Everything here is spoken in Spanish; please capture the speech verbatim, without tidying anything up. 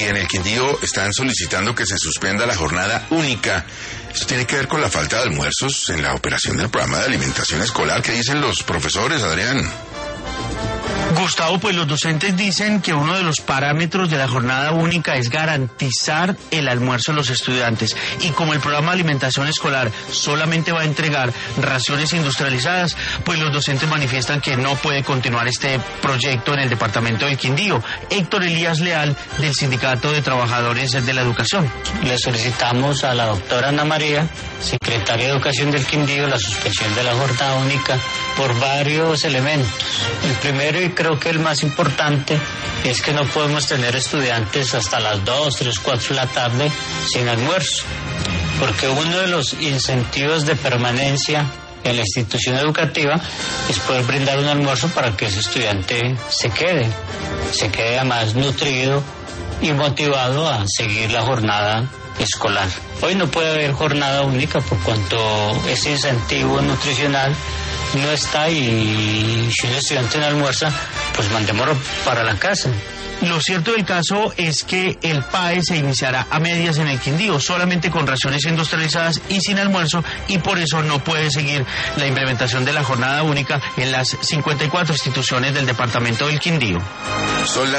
en el Quindío están solicitando que se suspenda la jornada única. Esto tiene que ver con la falta de almuerzos en la operación del programa de alimentación escolar. ¿Qué dicen los profesores, Adrián? Gustavo, pues los docentes dicen que uno de los parámetros de la jornada única es garantizar el almuerzo de los estudiantes. Y como el programa de alimentación escolar solamente va a entregar raciones industrializadas, pues los docentes manifiestan que no puede continuar este proyecto en el departamento del Quindío. Héctor Elías Leal, del Sindicato de Trabajadores de la Educación. Le solicitamos a la doctora Ana María, secretaria de Educación del Quindío, la suspensión de la jornada única por varios elementos. El primero, y creo que el más importante, es que no podemos tener estudiantes hasta las dos, tres, cuatro de la tarde sin almuerzo, porque uno de los incentivos de permanencia en la institución educativa es poder brindar un almuerzo para que ese estudiante se quede, se quede además nutrido y motivado a seguir la jornada escolar. Hoy no puede haber jornada única por cuanto ese incentivo nutricional no está, y si un estudiante no almuerza, pues mandémoslo para la casa. Lo cierto del caso es que el P A E se iniciará a medias en el Quindío, solamente con raciones industrializadas y sin almuerzo, y por eso no puede seguir la implementación de la jornada única en las cincuenta y cuatro instituciones del departamento del Quindío. Son las